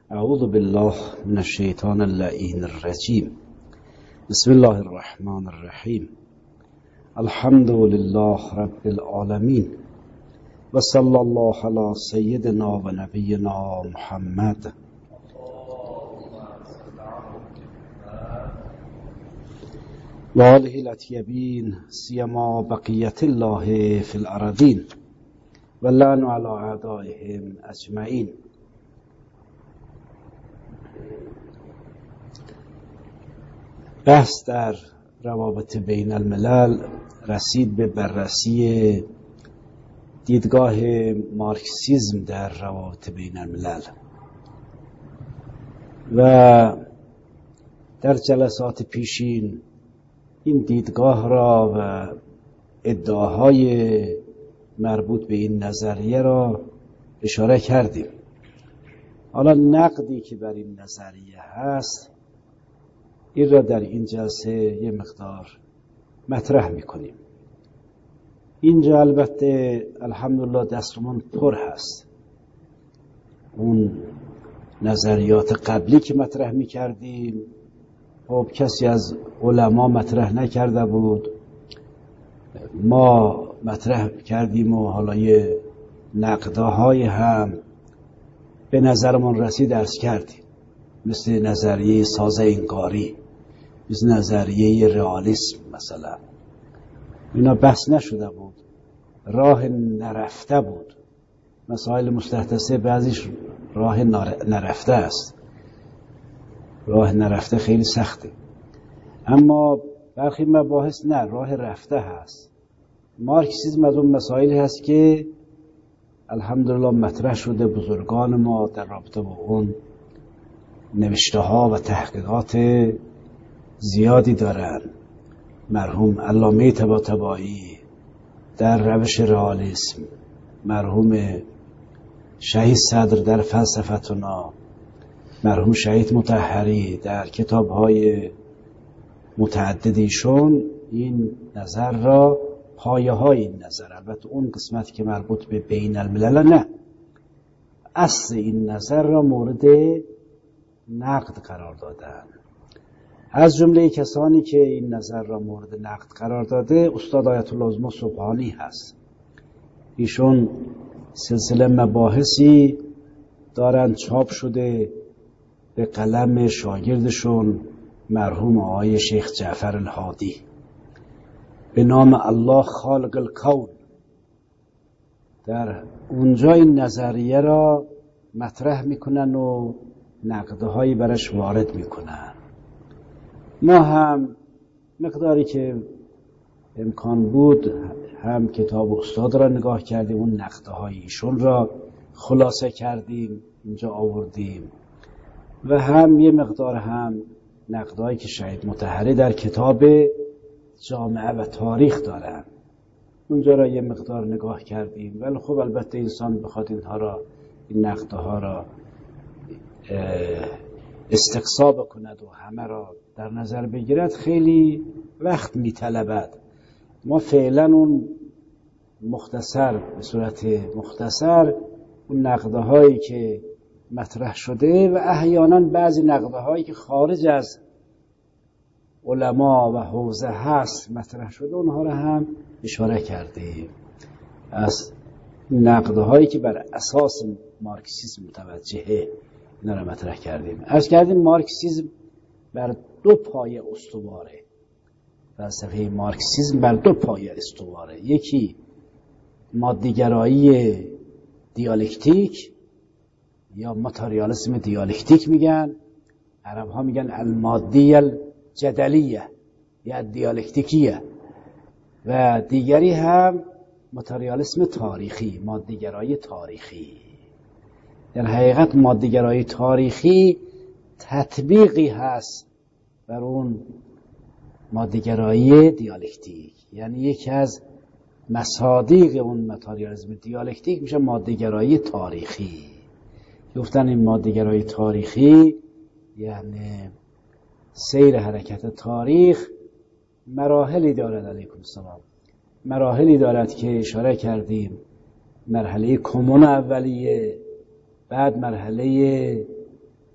اعوذ بالله من الشیطان اللعین الرجیم. بسم الله الرحمن الرحیم. الحمد لله رب العالمین و صلی الله علی سیدنا و نبینا محمد و آله الاطیبین سیما بقیت الله فی الارضین و لعن علی اعدائهم اجمعین. بحث در روابط بین الملل رسید به بررسی دیدگاه مارکسیسم در روابط بین الملل و در جلسات پیشین این دیدگاه را و ادعاهای مربوط به این نظریه را اشاره کردیم. حالا نقدی که بر این نظریه هست این را در این جلسه یه مقدار مطرح میکنیم. اینجا البته الحمدلله دستمون پر هست. اون نظریات قبلی که مطرح میکردیم خب کسی از علما مطرح نکرده بود، ما مطرح کردیم و حالا یه نقدهای هم به نظرمون رسید عرض کردیم، مثل نظریه سازه انگاری، مثل نظریه رئالیسم مثلا. اینا بحث نشده بود، راه نرفته بود. مسائل مستحدثه بعضیش راه نرفته است، راه نرفته خیلی سخته، اما برخی مباحث نه، راه رفته هست. مارکسیسم از اون مسائلی هست که الحمدلله مطرح شده، بزرگان ما در رابطه با اون نوشته ها و تحقیقات زیادی دارن. مرحوم علامه طباطبایی در روش رئالیسم، مرحوم شهید صدر در فلسفتنا، مرحوم شهید مطهری در کتاب‌های متعددیشون این نظر را، پایه های این نظر، البته اون قسمت که مربوط به بین الملل نه، اصل این نظر را مورد نقد قرار دادن. از جمله کسانی که این نظر را مورد نقد قرار داده استاد آیت الله عظمی سبحانی هست. ایشون سلسله مباحثی دارن چاپ شده به قلم شاگردشون مرحوم آقای شیخ جعفر الهادی به نام الله خالق الکون. در اونجا این نظریه را مطرح میکنن و نقدهایی برش وارد میکنن. ما هم مقداری که امکان بود هم کتاب استاد را نگاه کردیم، اون نقدهای ایشون را خلاصه کردیم اینجا آوردیم، و هم یه مقدار هم نقدهایی که شهید مطهری در کتاب جامعه و تاریخ دارن اونجا را یه مقدار نگاه کردیم. ولی خب البته انسان بخواد اینها را، این نقدها را استقصا کند و همه را در نظر بگیرد خیلی وقت میطلبد. ما فعلا اون مختصر، به صورت مختصر اون نقدهایی که مطرح شده و احیانا بعضی نقدهایی که خارج از علما و حوزه هست مطرح شده اونها را هم اشاره کردیم. از نقدهایی که بر اساس مارکسیسم متوجهه اینا را مطرح کردیم. عرض کردیم مارکسیسم بر دو پایه استواره. فلسفه مارکسیسم بر دو پایه استواره. یکی مادیگرایی دیالکتیک یا ماتریالیسم دیالکتیک میگن، عرب ها میگن المادی الجدلیه یا دیالکتیکیه، و دیگری هم ماتریالیسم تاریخی، مادیگرایی تاریخی. در حقیقت مادیگرایی تاریخی تطبیقی هست بر اون مادیگرایی دیالکتیک، یعنی یکی از مصادیق اون ماتریالیسم دیالکتیک میشه مادیگرایی تاریخی. گفتن این مادیگرایی تاریخی یعنی سیر حرکت تاریخ مراحلی دارد، علیکم السلام، مراحلی دارد که اشاره کردیم. مرحله کمون اولیه، بعد مرحله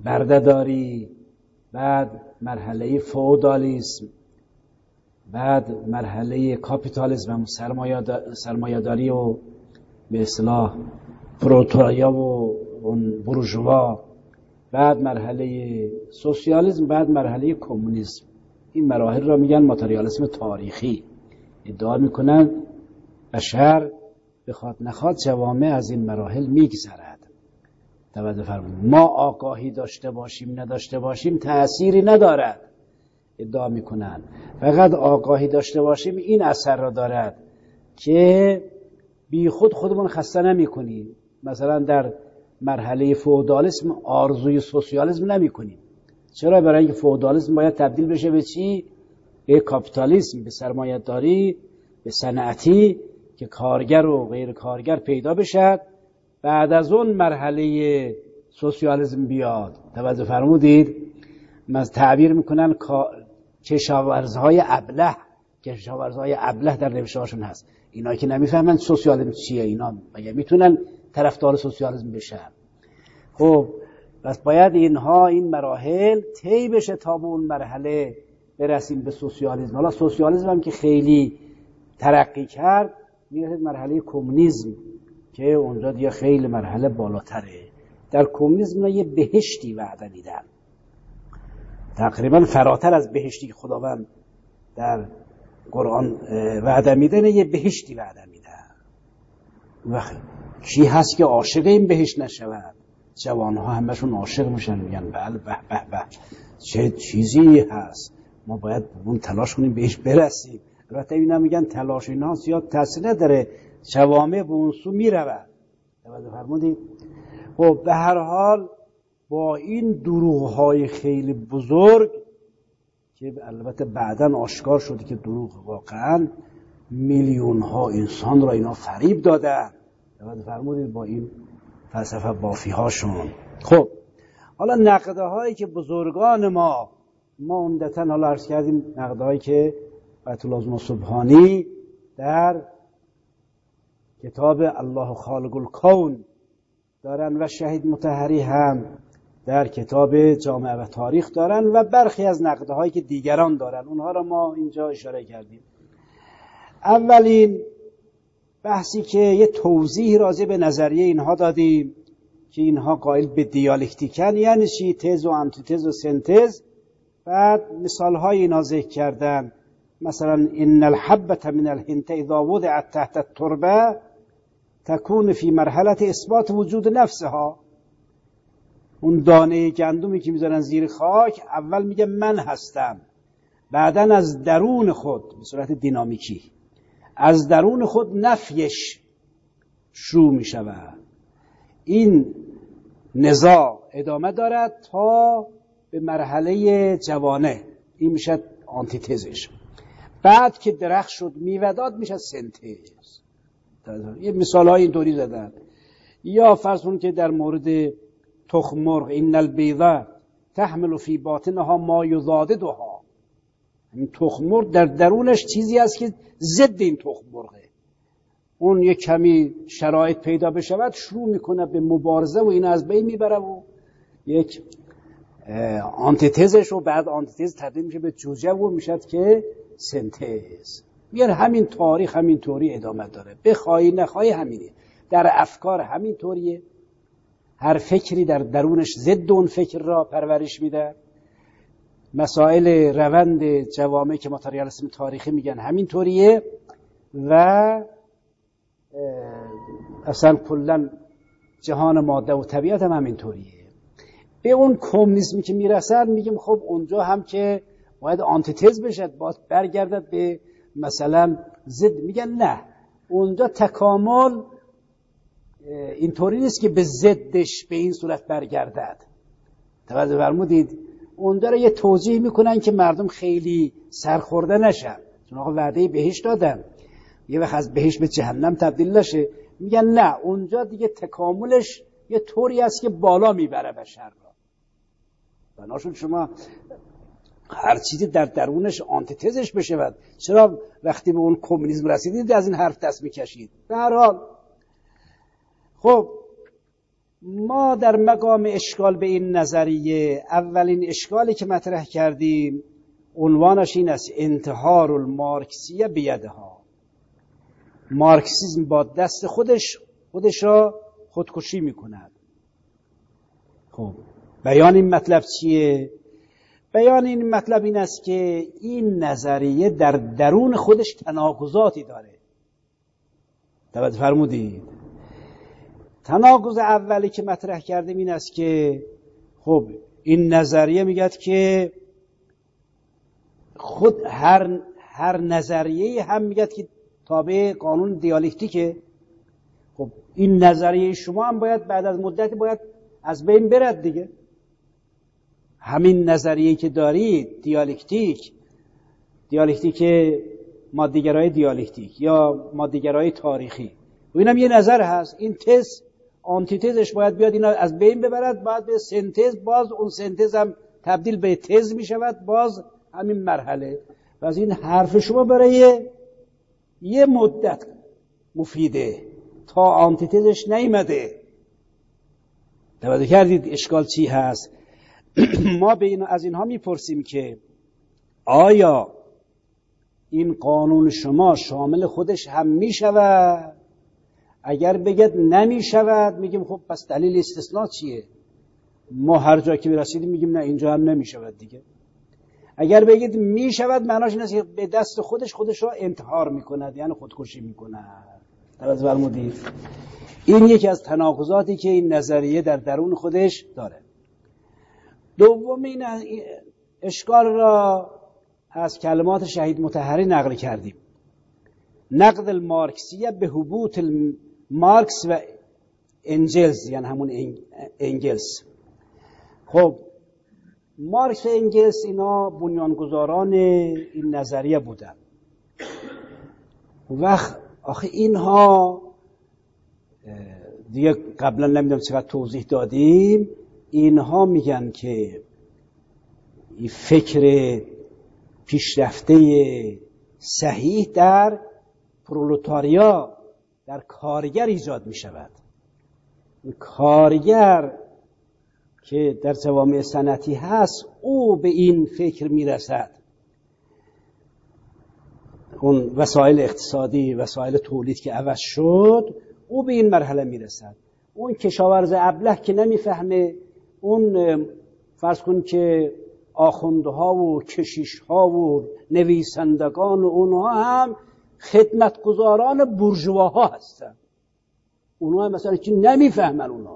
بردهداری، بعد مرحله فئودالیسم، بعد مرحله کاپیتالیسم و سرمایه‌داری و به اصطلاح پرولتاریا و بورژوا، بعد مرحله سوسیالیسم، بعد مرحله کمونیسم. این مراحل را میگن ماتریالیسم تاریخی. ادعا میکنن بشر بخواد نخواد جوامع از این مراحل میگذرد. توجه فرمایید. ما آگاهی داشته باشیم نداشته باشیم تأثیری ندارد، ادعا میکنن. فقط آگاهی داشته باشیم این اثر را دارد که بی خود خودمون خسته نمیکنیم. مثلا در مرحله فئودالیسم آرزوی سوسیالیسم نمیکنیم. چرا؟ برای اینکه فئودالیسم باید تبدیل بشه به چی؟ به کاپیتالیسم، به سرمایه‌داری، به صنعتی که کارگر و غیر کارگر پیدا بشد. بعد از اون مرحله سوسیالیسم بیاد. توجه فرمودید؟ تعبیر میکنن کشاورزهای ابله. کشاورزهای ابله در نوشته‌هاشون هست. اینا که نمیفهمن سوسیالیسم چیه، اینا مگه میتونن طرفدار سوسیالیسم بشن؟ خب پس باید اینها این مراحل طی بشه تا به اون مرحله برسیم به سوسیالیسم. حالا سوسیالیسم هم که خیلی ترقی کرد میرسه مرحله کمونیسم که اونجا دیگه خیلی مرحله بالاتره. در کمونیسم یه بهشتی وعده میدن، تقریبا فراتر از بهشتی که خداوند در قرآن وعده میده، یه بهشتی وعده میده. وقت کی هست که عاشق این بهشت نشود؟ جوانها همشون عاشق میشن، میگن بله به به به چه چیزی هست، ما باید اون تلاش کنیم بهش برسیم. البته اینا میگن تلاش اینا زیاد تاثیر نداره، جوامع به اون سو میرود. توجه فرمودید؟ خب به هر حال با این دروغ‌های خیلی بزرگ که البته بعداً آشکار شده که دروغ واقعاً، میلیون‌ها انسان را اینا فریب دادن. توجه فرمودید؟ با این فلسفه بافی هاشون. خب حالا نقده هایی که بزرگان ما عمدتاً حالا عرض کردیم، نقده هایی که بیت العظما سبحانی در کتاب الله خالق الکون دارن و شهید مطهری هم در کتاب جامعه و تاریخ دارن و برخی از نقده هایی که دیگران دارن، اونها را ما اینجا اشاره کردیم. اولین بحثی که یه توضیح راجع به نظریه اینها دادیم که اینها قائل به دیالکتیکن، یعنی چی؟ تز و آنتیتز و سنتز. بعد مثال های اینا ذکر کردن، مثلا ان الحبة من الحنطة اذا وضعت تحت التربه تكون في مرحله اثبات وجود نفسها. اون دانه گندمی که میذارن زیر خاک اول میگه من هستم، بعدن از درون خود به صورت دینامیکی از درون خود نفیش شروع میشود. این نزاع ادامه دارد تا به مرحله جوانه، این میشه آنتیتزش. بعد که درخت شد میوه داد میشه سنتز. یه مثال های اینطوری زدن. یا فرض کن که در مورد تخم مرغ ان البیضه تحمل فی باطنها ما یضادها، این تخم مرغ در درونش چیزی هست که ضد این تخم مرغه. اون یک کمی شرایط پیدا بشود شروع میکنه به مبارزه و این از بین میبره و یک آنتیتزش و بعد آنتیتز تبدیل میشه به جوجه و میشد که سنتز. میگن همین تاریخ همین طوری ادامه داره، بخوای نخوای همینه. در افکار همین طوریه، هر فکری در درونش ضد اون فکر را پرورش میده. مسائل روند جوامع که ماتریالیسم تاریخی میگن همین طوریه و اصلا کلا جهان ماده و طبیعت هم همین طوریه. به اون کمونیسمی که میرسن میگیم خب اونجا هم که باید آنتیتز بشه، باید برگردد به مثلا ضد. میگن نه، اونجا تکامل اینطوری نیست که به ضدش به این صورت برگردد. توجه فرمودید؟ اونجا رو یه توضیح میکنن که مردم خیلی سرخورده نشن، چون آقا وعده بهشت دادن، یه وقت از بهشت به جهنم تبدیل نشه. میگن نه، اونجا دیگه تکاملش یه طوری است که بالا میبره بشر را. بناشون شما هر چیزی در درونش آنتیتزش بشه. چرا وقتی به اون کمونیسم رسیدید از این حرف دست میکشید؟ به هر حال خب ما در مقام اشکال به این نظریه اولین اشکالی که مطرح کردیم عنوانش این است: انتحار المارکسیه بیدها. مارکسیسم با دست خودش را خودکشی میکند. خب بیان این مطلب چیه؟ بیان این مطلب این است که این نظریه در درون خودش تناقضاتی داره. توجه فرمودید؟ تناقض اولی که مطرح کردیم این است که خب این نظریه میگه که خود هر نظریه هم میگه که تابع قانون دیالکتیکه. خب این نظریه شما هم باید بعد از مدتی باید از بین برد دیگه. همین نظریه که دارید دیالکتیک مادیگرای دیالکتیک یا مادیگرای تاریخی، و اینم یه نظر هست. این تز آنتیتزش باید بیاد اینا از بین ببرد، بعد به سنتز، باز اون سنتز هم تبدیل به تز می شود، باز همین مرحله. و از این حرف شما برای یه مدت مفیده تا آنتیتزش نیامده. توجه کردید اشکال چی هست؟ ما از اینها میپرسیم که آیا این قانون شما شامل خودش هم میشود؟ اگر بگید نمیشود میگیم خب پس دلیل استثناء چیه؟ ما هر جا که برسیدیم میگیم نه اینجا هم نمیشود دیگه. اگر بگید میشود معناش این است که به دست خودش را انتحار میکند، یعنی خودکشی میکند. توجه فرمودید؟ این یکی از تناقضاتی که این نظریه در درون خودش داره. دوم این اشکال را از کلمات شهید مطهری نقل کردیم: نقد المارکسیه به هبوط مارکس و انجلز، یعنی همون انگلز. خب مارکس و انگلز اینا بنیانگذاران این نظریه بودن. وقت آخه اینها دیگه قبلا نمیدونم چقدر توضیح دادیم، اینها میگن که این فکر پیشرفته صحیح در پرولتاریا، در کارگر ایجاد می شود. کارگر که در جوامع صنعتی هست او به این فکر می رسد. اون وسایل اقتصادی، وسایل تولید که عوض شد، او به این مرحله می رسد. اون کشاورز ابله که نمیفهمه، اون فرض کن که آخوندها و کشیشها و نویسندگان و اونها هم خدمتگزاران بورژواها هستن. اونها هم مثلا چی نمیفهمن، اونها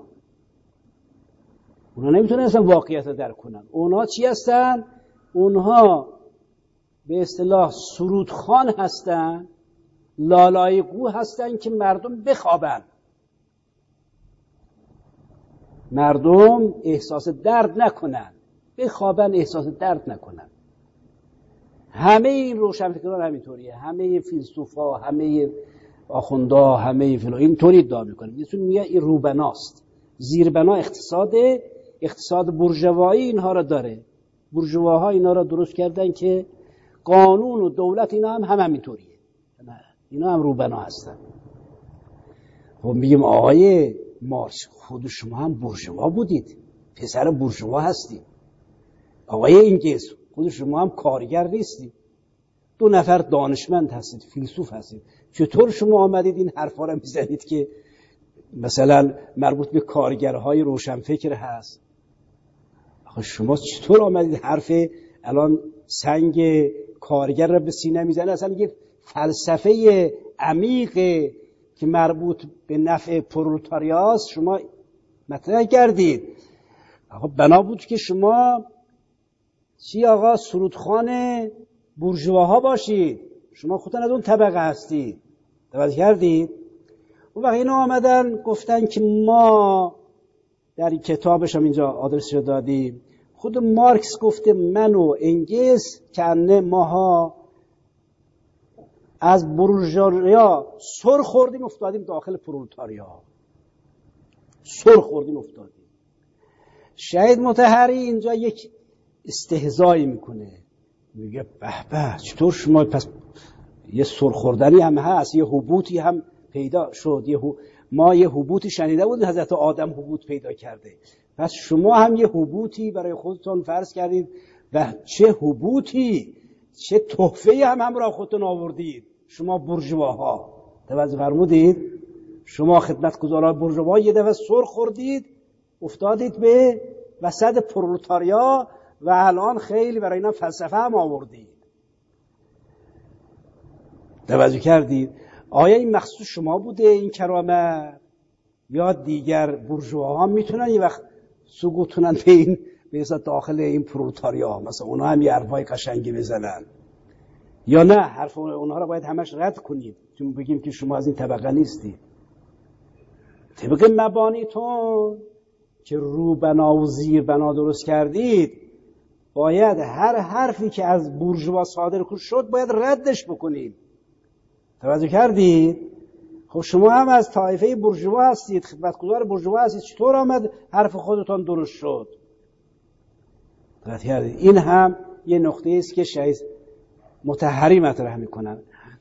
نمیتونن اصلا واقعیت رو درک کنن. اونها چی هستن؟ اونها به اصطلاح سرودخوان هستن، لالایگو هستن که مردم بخوابن، مردم احساس درد نکنن، بخوابن احساس درد نکنن. همه این روشنفکران همینطوریه، همه فیلسوفا، همه آخوندا، همه اینطوری ادعا میکنن. یه میگه این روبناست، زیربنا اقتصاد بورژوایی اینها را داره. بورژواها اینا را درست کردن که قانون و دولت اینا هم همینطوریه، اینا هم روبنا هستن. خب میگیم آقای مارکس خود شما هم بورژوا بودید، پسر بورژوا هستید. آقای انگلز خود شما هم کارگر نیستید، 2 نفر دانشمند هستید، فیلسوف هستید. چطور شما آمدید این حرفا رو میزنید که مثلا مربوط به کارگرهای روشنفکر هست؟ آخه شما چطور آمدید حرف الان سنگ کارگر رو به سینه میزنه؟ اصلا یه فلسفه عمیق که مربوط به نفع پرولتاریاست شما مطرح کردید. آقا بنا بود که شما چی آقا سرودخوان بورژواها باشید، شما خودتون از اون طبقه هستید. توجه کردید؟ اون وقت اینا آمدن گفتن که ما در این کتابش هم اینجا آدرسش رو دادیم، خود مارکس گفته من و انگلز کنه ماها از بورژواریا سر خوردیم افتادیم داخل پرولتاریا، سر خوردیم افتادیم. شهید مطهری اینجا یک استهزایی میکنه، میگه به به چطور شما پس یه سر خوردنی هم هست، یه هبوطی هم پیدا شد، ما یه حبوطی شنیده بودیم حضرت آدم حبوط پیدا کرده، پس شما هم یه حبوطی برای خودتون فرض کردید و چه حبوطی، چه تحفه‌ای هم همراه خودتون آوردید شما بورژواها. توجه فرمودید؟ شما خدمتگزاران بورژوا یه دفعه سر خوردید، افتادید به وسط پرولتاریا و الان خیلی برای اینا فلسفه هم آوردید. توجه کردید؟ آیا این مخصوص شما بوده این کرامت، یا دیگر بورژواها میتونن یه وقت سقوطونن به این به داخل این پرولتاریا، مثلا اونا هم یه حرفای قشنگی بزنن، یا نه حرف اونها رو باید همش رد کنید چون بگیم که شما از این طبقه نیستید؟ طبق مبانیتون که رو بنا و زیر بنا درست کردید، باید هر حرفی که از بورژوا صادر شد باید ردش بکنید. توجه کردید؟ خب شما هم از طایفه بورژوا هستید، خدمتگزار بورژوا هستید، چطور آمد حرف خودتان درست شد؟ توجه کردید؟ این هم یه نقطه است که شایع مطهری مطرح میکنن.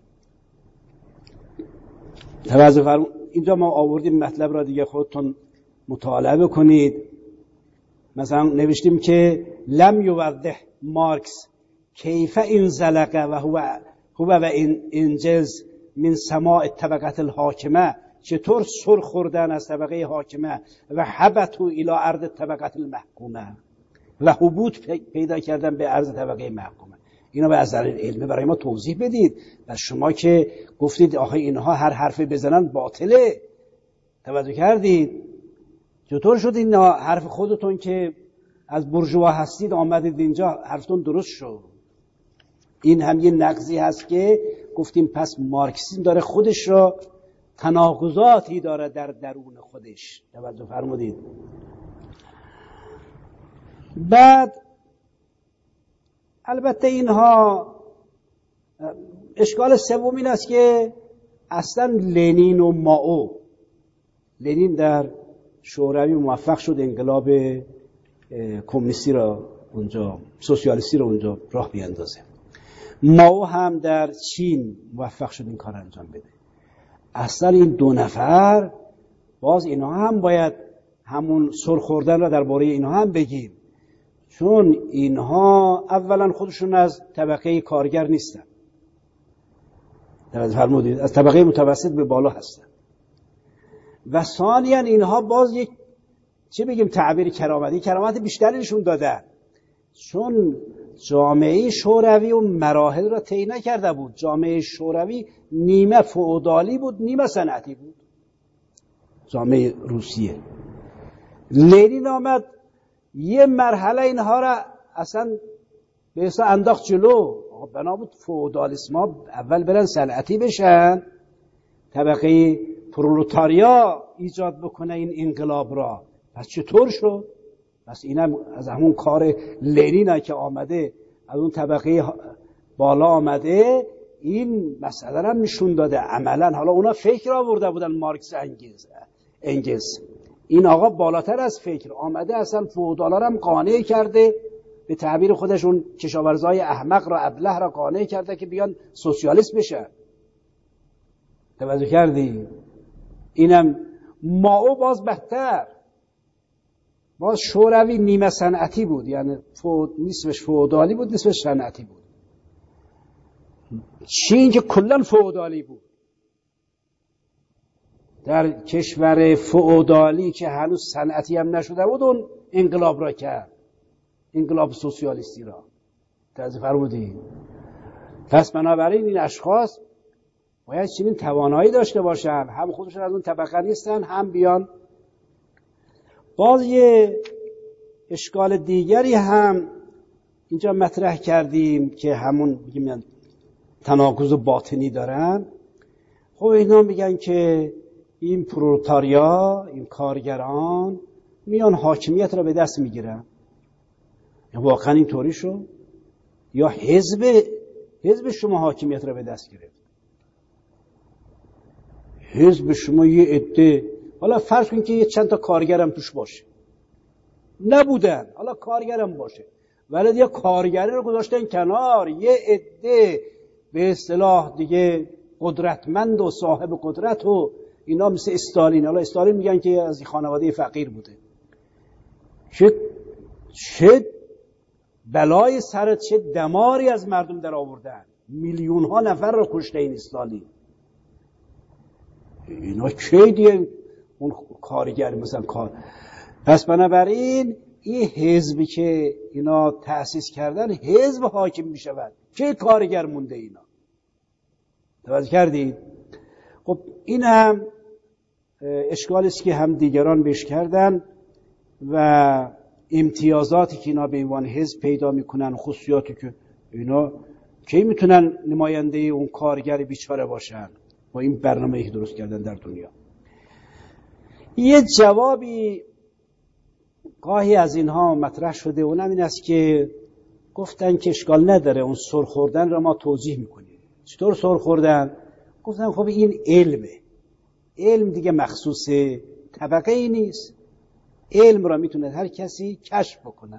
توجه فرمایید، اینجا ما آوردیم مطلب را دیگه خودتون مطالعه کنید. مثلا نوشتیم که لم یوضح مارکس کیف این زلقه و هو و انجز من سماع طبقه الحاکمه، چطور سر خوردن از طبقه حاکمه و حبتو الى ارض طبقه المحکومه و حبوط پیدا کردن به ارض طبقه محکومه. اینا به از علم برای ما توضیح بدید. و شما که گفتید آخه اینها هر حرفی بزنن باطله، توجه کردید؟ چطور شد این حرف خودتون که از بورژوا هستید آمدید اینجا حرفتون درست شد؟ این هم یه نقضی هست که گفتیم پس مارکسیسم داره خودش را تناقضاتی داره در درون خودش. توجه فرمودید؟ بعد البته اینها اشکال سوم این است که اصلا لنین و مائو، لنین در شوروی موفق شد انقلاب کمونیستی را اونجا، سوسیالیستی را اونجا راه بیاندازه. مائو هم در چین موفق شد این کار انجام بده. اصلا این دو نفر باز اینها هم باید همون سر خوردن را درباره اینها هم بگیم، چون اینها اولا خودشون از طبقه کارگر نیستن، فرمودید از طبقه متوسط به بالا هستن، و ثانیا اینها باز یک چه بگیم تعبیر کرامت بیشتری نشون دادن، چون جامعه شوروی و مراحل را طی نکرده بود. جامعه شوروی نیمه فئودالی بود نیمه صنعتی بود، جامعه روسیه. لنین آمد یه مرحله اینها را اصلا به اصلا انداخت جلو. بنا بود فئودالیسم ها اول برن صنعتی بشن، طبقه پرولتاریا ایجاد بکنه این انقلاب را. پس چطور شد؟ پس اینم از همون کار لنین که آمده از اون طبقه بالا آمده این مسئله را نشون داده عملا. حالا اونا فکر آورده بودن مارکس انگلز، این آقا بالاتر از فکر آمده اصلا فئودالا را هم قانع کرده، به تعبیر خودشون کشاورزای احمق را ابله را قانع کرده که بیان سوسیالیست بشن. توجه کردی؟ اینم مائو باز بهتر، باز شوروی نیمه صنعتی بود، یعنی نصفش فئودالی بود نصفش صنعتی بود. چین که کلا فئودالی بود، در کشور فئودالی که هنوز صنعتی هم نشده بود اون انقلاب را کرد، انقلاب سوسیالیستی را. توجه فرمودید؟ پس بنابراین این اشخاص باید چنین توانایی داشته باشن، هم خودشون از اون طبقه نیستن هم بیان. باز یه اشکال دیگری هم اینجا مطرح کردیم که همون میگیم تناقض باطنی دارن. خب اینا میگن که این پرولتاریا، این کارگران میان حاکمیت را به دست میگیرن. واقعا این طوری شد یا حزب شما حاکمیت را به دست گرفت؟ حزب شما یه عده، حالا فرض کن که یه چند تا کارگرم توش باشه، نبودن، حالا کارگرم باشه، ولی یه کارگری رو گذاشتن کنار، یه عده به اصطلاح دیگه قدرتمند و صاحب قدرت و اینا مثل استالین. حالا استالین میگن که از خانواده فقیر بوده. چه بلای سرت، چه دماری از مردم در آوردن، میلیون ها نفر رو کشته این استالین. اینا کی دیگه اون کارگر مثلا کار. پس بنابراین این حزبی که اینا تأسیس کردن حزب حاکم می شود، چه کارگر مونده اینا. توجه کردید؟ خب این هم اشکالی است که هم دیگران بهش کردن و امتیازاتی که اینا به عنوان حزب پیدا میکنن، خصوصیاتی که اینا کی میتونن نماینده اون کارگر بیچاره باشن با این برنامه‌ای که درست کردن در دنیا. یه جوابی گاهی از اینها مطرح شده، اونم این است که گفتن که اشکال نداره اون سرخوردن را ما توجیه میکنیم. چطور سرخوردن؟ گفتن خب این علمه، علم دیگه مخصوص طبقه ای نیست، علم را میتونه هر کسی کشف بکنه.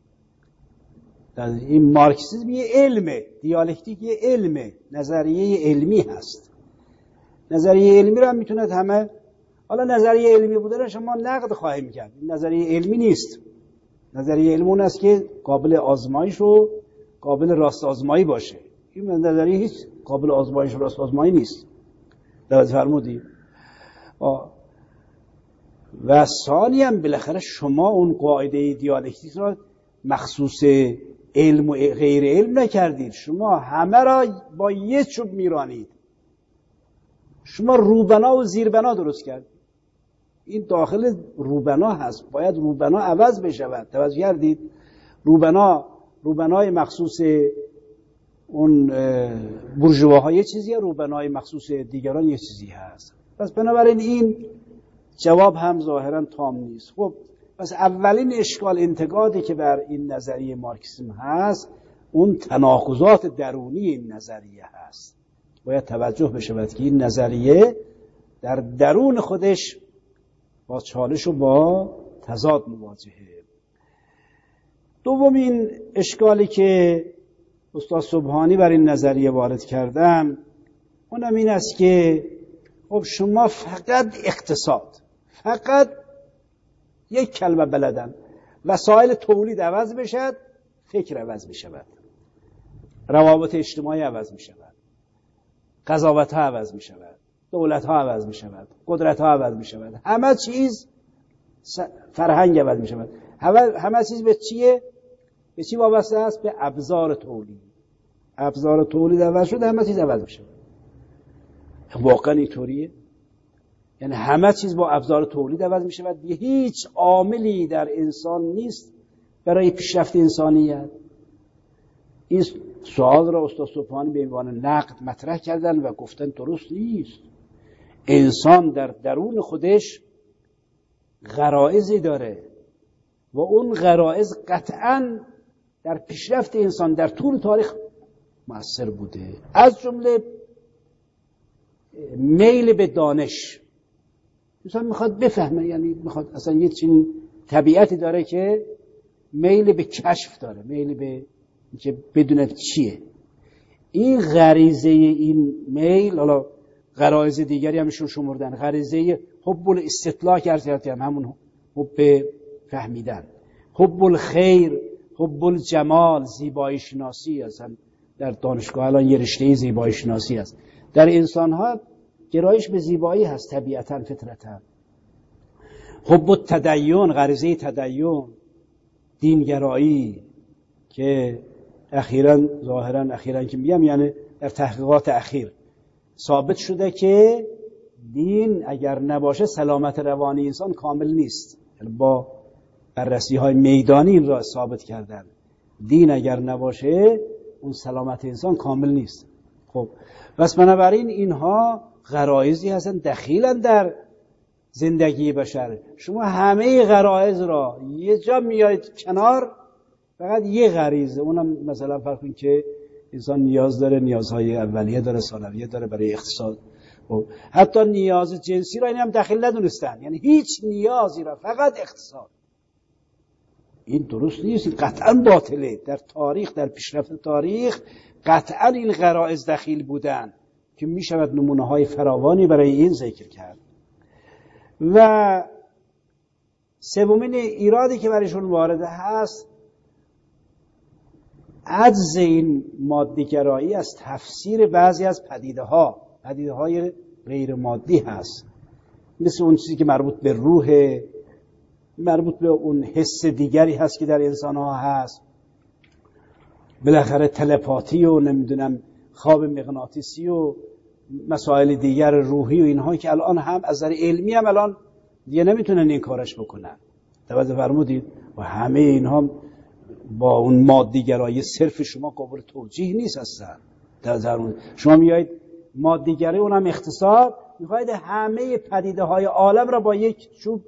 این مارکسیسم یه علمه، دیالکتیک یه علمه، نظریه علمی هست. نظریه علمی را میتونه همه، حالا نظریه علمی بوده شما نقد خواهیم کرد، نظریه علمی نیست. نظریه علمی اون است که قابل آزمایش و قابل راست آزمایی باشه. این نظریه هیچ قابل آزمایش و راست آزمایی نیست. دقت فرمودید؟ و ثانی هم بالاخره شما اون قاعده دیالکتیک را مخصوص علم و غیر علم نکردید، شما همه را با یه چوب میرانید. شما روبنا و زیربنا درست کردید. این داخل روبنا هست، باید روبنا عوض بشود. توجه کردید؟ روبنای مخصوص اون بورژواها یه چیزیه، روبنای مخصوص دیگران یه چیزی هست. پس بنابراین این جواب هم ظاهرا تام نیست. خب پس اولین اشکال انتقادی که بر این نظریه مارکسیسم هست، اون تناقضات درونی این نظریه هست. باید توجه بشود که این نظریه در درون خودش با چالش و با تضاد مواجهه. دومین اشکالی که استاد سبحانی بر این نظریه وارد کردن، اونم این است که خب شما فقط اقتصاد، فقط یک کلمه بلدن، وسایل تولید عوض بشد، فکر عوض بشود، روابط اجتماعی عوض میشود، قضاوت ها عوض میشود، دولت ها عوض میشود، قدرت ها عوض میشود، همه چیز، فرهنگ عوض میشود. همه چیز به چیه؟ به چی وابسته است؟ به ابزار تولید. ابزار تولید عوض شد، همه چیز عوض میشه. واقعا اینطوریه؟ یعنی همه چیز با ابزار تولید عوض میشه و هیچ عاملی در انسان نیست برای پیشرفت انسانیت. این سوال را استاد سبحانی به عنوان نقد مطرح کردن و گفتن درست نیست. انسان در درون خودش غرایزی داره و اون غرایز قطعاً در پیشرفت انسان در طول تاریخ مؤثر بوده. از جمله میل به دانش. انسان میخواد بفهمه، یعنی میخواد اصلا یه چین طبیعتی داره که میل به کشف داره، میل به که بدونه چیه. این غریزه، این میل، حالا غرایز دیگری همشون شمردن، غریزه حب الاستطلاع کردن، همون حب فهمیدن، حب الخیر، حب الجمال، زیبایی شناسی. اصلا در دانشگاه الان یه رشته زیبایی شناسی هست. در انسان ها گرایش به زیبایی هست طبیعتاً، فطرتاً. حب التدین، غریزه تدین، دینگرایی که اخیراً که میگم یعنی در تحقیقات اخیر ثابت شده که دین اگر نباشه سلامت روانی انسان کامل نیست. یعنی با بررسی های میدانی این را ثابت کردن، دین اگر نباشه اون سلامت انسان کامل نیست. خب پس بنابراین اینها غرایزی هستن دخیلن در زندگی بشر. شما همه غرایز را یه جا میارید کنار، فقط یه غریزه، اونم مثلا فرض کنید که انسان نیاز داره، نیازهای اولیه داره، ثانویه داره برای اقتصاد. حتی نیاز جنسی را این هم داخل ندونستن، یعنی هیچ نیازی را، فقط اقتصاد. این درست نیست، این قطعا باطله. در تاریخ، در پیشرفت تاریخ قطعا این غرایز دخیل بودن که می شود نمونه های فراوانی برای این ذکر کرد. و سومین ایرادی که برایشون وارد هست عجز این مادیگرایی از تفسیر بعضی از پدیده‌های غیر مادی هست، مثل اون چیزی که مربوط به روح، مربوط به اون حس دیگری هست که در انسان ها هست، بالاخره تلپاتی و نمیدونم خواب مغناطیسی و مسائل دیگر روحی و اینها که الان هم از نظر علمی هم الان دیگه نمیتونن این کارش بکنن. توجه فرمودید؟ و همه اینها با اون مادیگرایی صرف شما قابل توجیه نیست اصلا. شما میایید مادیگرایی اونم اقتصاد، میخواید همه پدیده های عالم را با یک چوب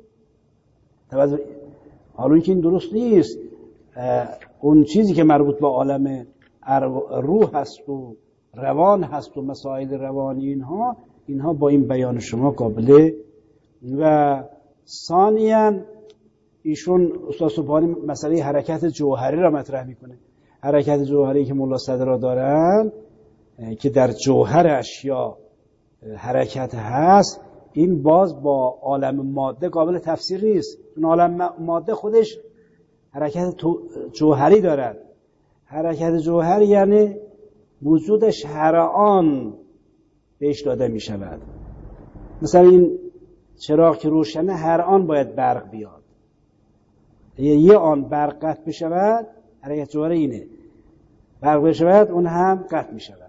حالا که این درست نیست. اون چیزی که مربوط به عالم روح هست و روان هست و مسائل روانی اینها با این بیان شما قابله. و ثانیاً ایشون استاد سبحانی مسئله حرکت جوهری را مطرح میکنه. حرکت جوهری که ملا صدرا دارن که در جوهر اشیا حرکت هست، این باز با عالم ماده قابل تفسیر نیست. اون عالم ماده خودش حرکت جوهری دارد. حرکت جوهری یعنی وجودش هر آن بهش داده می شود. مثلا این چراغ که روشنه هر آن باید برق بیاد، یه آن برق قطع بشود، حرکت جوهری اینه، برق بشود اون هم قطع می شود.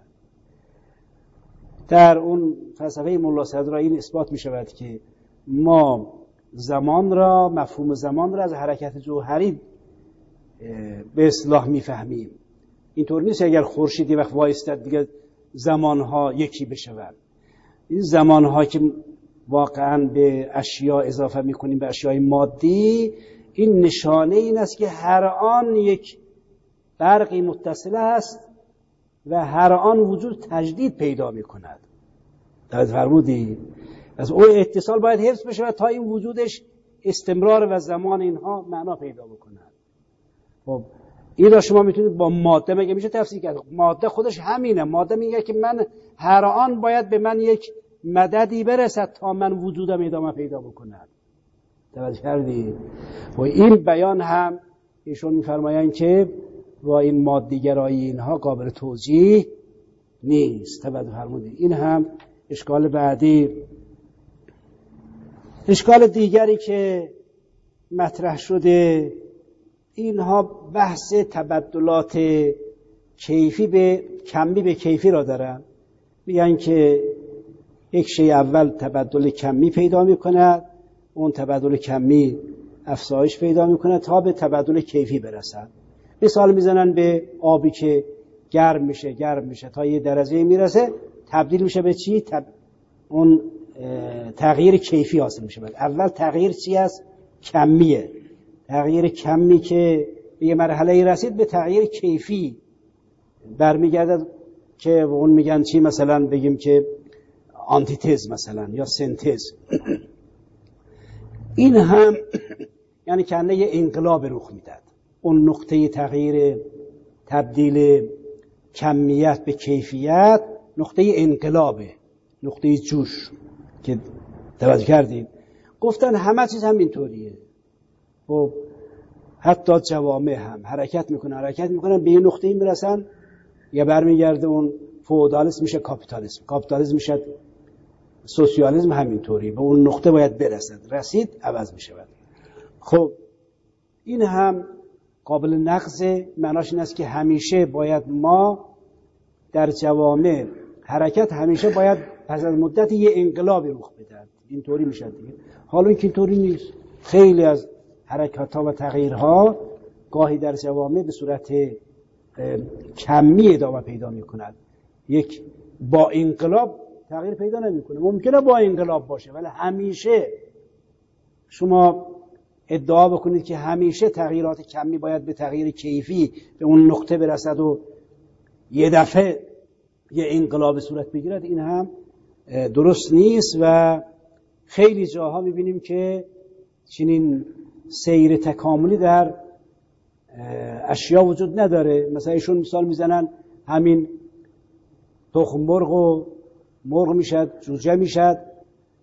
در اون فلسفه ملا صدرا این اثبات می شود که ما زمان را، مفهوم زمان را از حرکت جوهری به اصطلاح می فهمیم. اینطور نیست اگر خورشید یه وقت وایستد دیگه زمانها یکی بشود. این زمانها که واقعا به اشیا اضافه می کنیم، به اشیای مادی، این نشانه این است که هر آن یک برقی متصل است و هر آن وجود تجدید پیدا می کند. دقت فرمودید؟ از اون اتصال باید حفظ بشه تا این وجودش استمرار و زمان اینها معنا پیدا بکند. خب این را شما میتونید با ماده مگه میشه تفسیر کرد؟ ماده خودش همینه. ماده میگه که من هر آن باید به من یک مددی برسد تا من وجودم ادامه پیدا بکند. توجه کردید؟ و این بیان هم ایشون میفرمایند که با این مادیگرایی اینها قابل توجیه نیست. توجه فرمودید؟ این هم اشکال بعدی. اشکال دیگری که مطرح شده، اینها بحث تبدلات کیفی به کمی به کیفی را دارن. میگن که یک شی اول تبدل کمی پیدا میکند، اون تبدل کمی افزایش پیدا میکنه تا به تبدل کیفی برسد. مثال میزنن به آبی که گرم میشه تا یه درجه میرسه، تبدیل میشه به چی؟ اون تغییر کیفی حاصل میشه. اول تغییر چی است؟ کمیه. تغییر کمی که به یه مرحله رسید به تغییر کیفی برمیگردد که اون میگن چی؟ مثلا بگیم که آنتیتز مثلا یا سنتز. این هم یعنی کنه یه انقلاب رخ میداد. اون نقطه تغییر تبدیل کمیت به کیفیت نقطه انقلابه، نقطه جوش که توجه کردید. گفتن همه چیز هم اینطوریه. خب حتی جوامع هم حرکت میکنن به یه نقطه‌ای میرسن، یا برمیگرده اون فئودالیسم میشه کاپیتالیسم میشه سوسیالیسم. همینطوری به اون نقطه باید برسد، رسید عوض میشود. خب این هم قابل نقضه. معناش این است که همیشه باید ما در جوامع حرکت همیشه باید پس از مدت یه انقلابی رخ بده. اینطوری میشه دیگه. حالا این که اینطوری نیست. خیلی از حرکت‌ها و تغییرها گاهی در جوامع به صورت کمی ادامه پیدا می‌کند. یک با انقلاب تغییر پیدا نمی‌کنه. ممکنه با انقلاب باشه ولی همیشه شما ادعا بکنید که همیشه تغییرات کمی باید به تغییر کیفی به اون نقطه برسد و یه دفعه یه انقلاب صورت بگیرد، این هم درست نیست. و خیلی جاها می‌بینیم که چنین سیر تکاملی در اشیا وجود نداره. مثلا ایشون مثال میزنن همین تخم مرغ و مرغ میشد، جوجه میشد،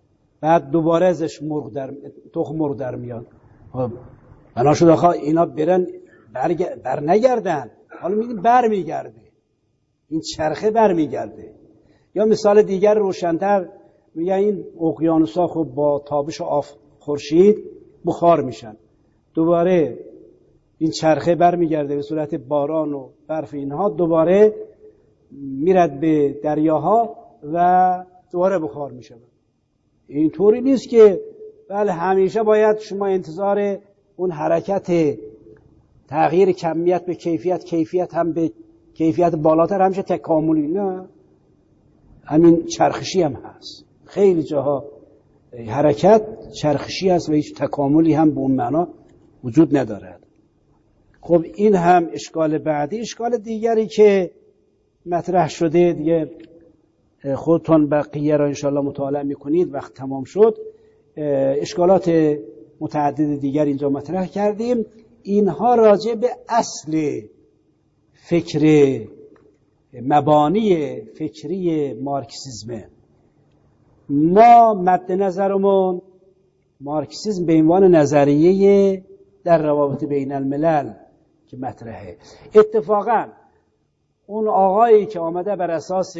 بعد دوباره ازش تخم مرغ در میاد. بنا شد آخه اینا برن بر نگردن، حالا میگیم بر میگرده، این چرخه بر میگرده. یا مثال دیگر روشن‌تر میگن این اقیانوس‌ها خب با تابش خورشید بخار میشن، دوباره این چرخه بر میگرده به صورت باران و برف، اینها دوباره میرد به دریاها و دوباره بخار میشه. اینطوری نیست که بله همیشه باید شما انتظار اون حرکت تغییر کمیت به کیفیت، کیفیت هم به کیفیت بالاتر همیشه تکاملی، نه، همین چرخشی هم هست. خیلی جاها حرکت چرخشی هست و هیچ تکاملی هم به اون معنا وجود ندارد. خب این هم اشکال بعدی. اشکال دیگری که مطرح شده دیگه خودتون بقیه را انشاءالله مطالعه میکنید وقت تمام شد. اشکالات متعدد دیگر اینجا مطرح کردیم. اینها راجع به اصل فکر، مبانی فکری مارکسیسمه. ما مد نظرمون مارکسیسم به عنوان نظریه در روابط بین الملل که مطرحه. اتفاقا اون آقایی که آمده بر اساس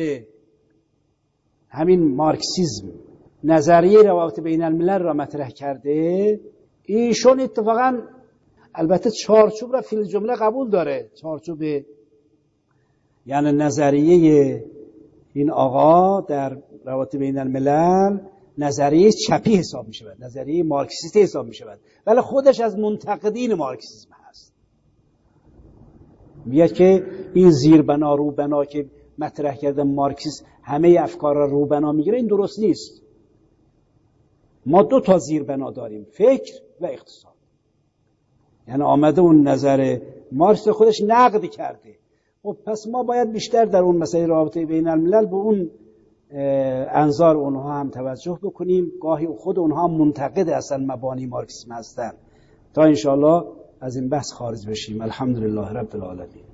همین مارکسیسم نظریه روابط بین الملل را مطرح کرده، ایشون اتفاقا البته چارچوب را فی الجمله قبول داره، چارچوب یعنی نظریه این آقا در روابط بین الملل نظریه چپی حساب می شود، نظریه مارکسیستی حساب می شود، ولی خودش از منتقدین مارکسیسم هست. میگه که این زیربنا روبنا که مطرح کرده مارکسیسم همه افکار را روبنا میگیره، این درست نیست. ما دو تا زیربنا داریم، فکر و اقتصاد. یعنی آمده اون نظر مارکس خودش نقد کرده. خب پس ما باید بیشتر در اون مسائل رابطه بین الملل به اون انظار اونها هم توجه بکنیم. گاهی خود اونها منتقد اصلا مبانی مارکسیسم هستن تا انشاءالله از این بحث خارج بشیم. الحمدلله رب العالمین.